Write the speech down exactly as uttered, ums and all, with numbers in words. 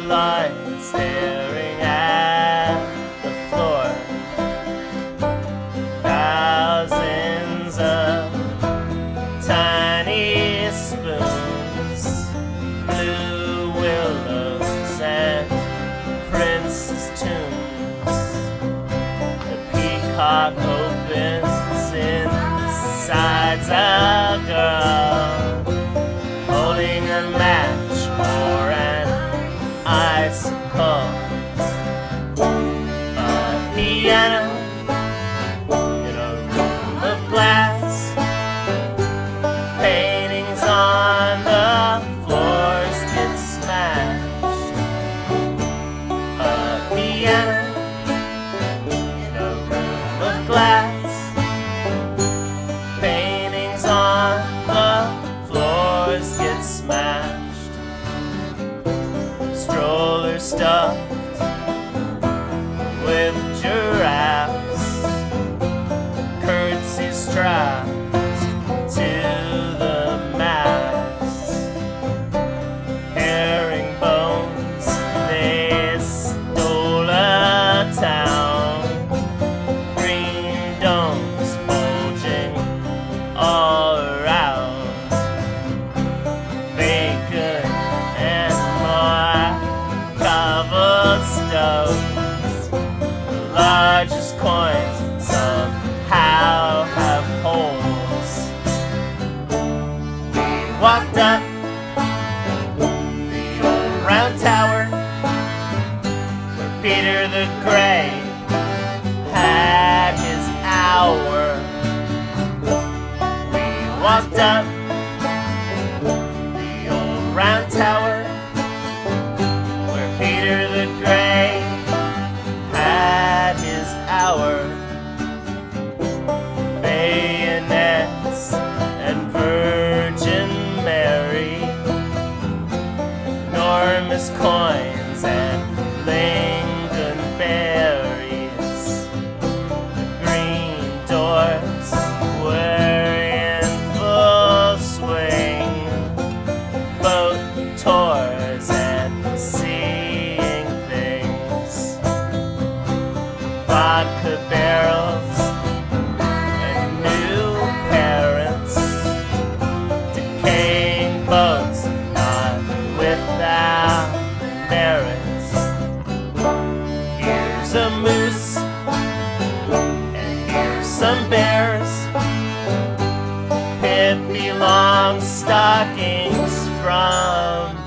line staring at the floor. Thousands of tiny spoons, blue willows and prince's tunes. The peacock opens inside's a girl holding a match or an icicle. A piano in a room of glass, paintings on the floors get smashed. A piano in a room of glass, paintings on the floors get smashed. Stroller stuffed with giraffes, curtsy strapped to the mast. Herringbones, they stole a town. Green domes bulging all around. Bacon and more cobblestones. The largest coins somehow have holes. We walked up the old round tower where Peter the Great had his hour. We walked up the old round tower where Peter the Great had his hour. Bayonets and Virgin Mary, enormous coins and lingonberries. The green doors were in full swing, boat tours and seeing things. Vodka barrels and new parents, decaying boats not without merits. Here's a moose and here's some bears. Pippi Longstockings from